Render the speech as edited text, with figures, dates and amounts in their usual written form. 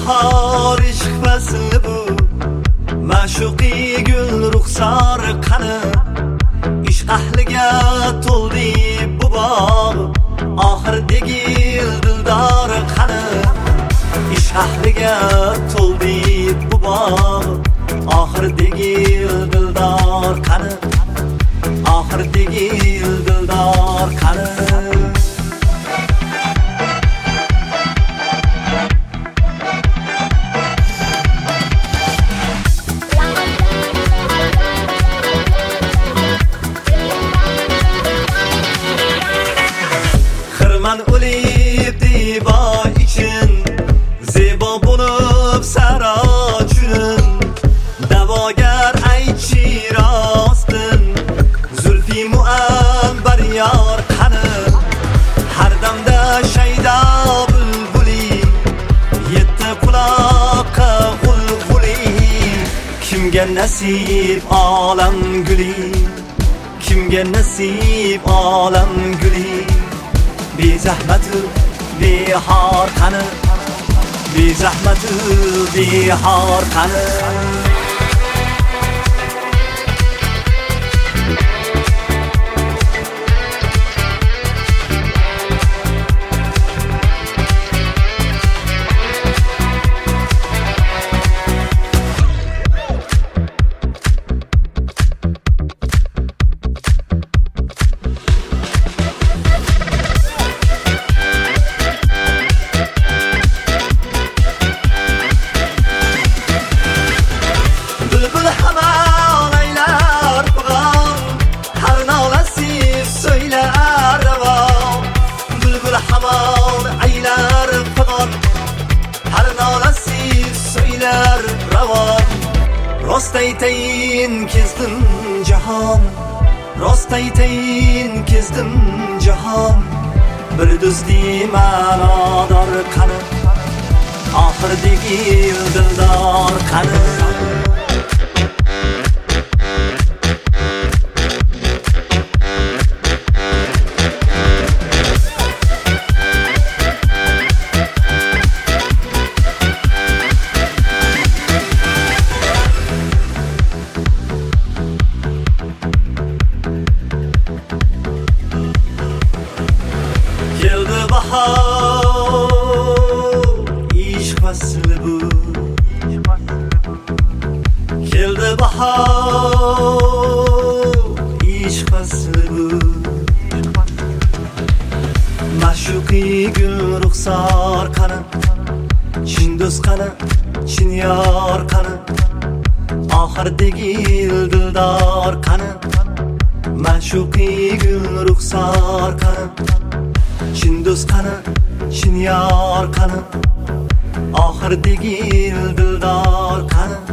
bahor ishq fasli bu, ma'shuqiy gul ruxsor qani. Ishq ahliga to'ldi bu bog', oxirdagi dildor qani. Ishq ahliga to'ldi bu bog', oxirdagi dildor qani. Oxirdagi dildor qani. Xirman o'lib divo ichin, zebo bo'lib saro chunin. Da'vogar aytchi rostin, zulfi muambar yor qani. Har damda shayda bulbuli, yetti quloqqa g'ulg'uli. Kimga nasib olam guli, kimga nasib olam guli. Bezahmatu behor qani, bezahmatu behor qani. Hamon aylar faqat, har nolasi söyler ravon. Rost aytayin kezdim jahon, rost aytayin kezdim jahon. Bir do'sti ma'nodor qani, oxirdagi dildor qani. Keldi bahor, ishq fasli bu. Keldi bahor, ishq fasli bu. Ma'shuqiy gul ruxsor qani, chin do'st qani, chin yor qani. Oxirdagi dildor qani, ma'shuqiy gul ruxsor qani. Chin do'st qani, chin yor qani. Oxirdagi dildor qani.